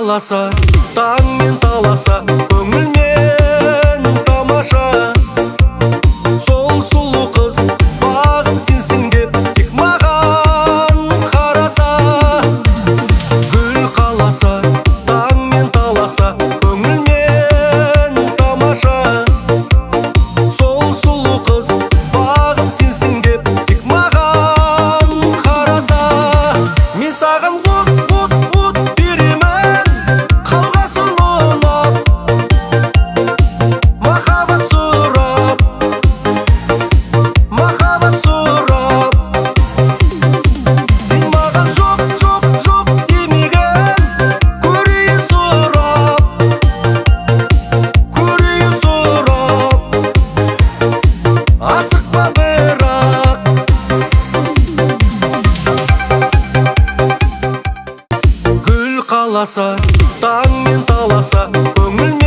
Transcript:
қаласа, таңмен таласа, көңілмен тамаша. Сол сұлу қыз бағым сенсің деп тек маған қараса. Гүл қаласа, таңмен таласа, көңілмен тамаша. Сол сұлу қыз бағым сенсің деп тек маған қараса. Мен саған от беремін, қалғасын ұнап, махаббат сұрап, махаббат сұрап. Сен маған жоқ демеген, көрейін сұрап, көрейін сұрап. Асықпа бірақ. Гүл қаласа, таңмен таласа, көңілмен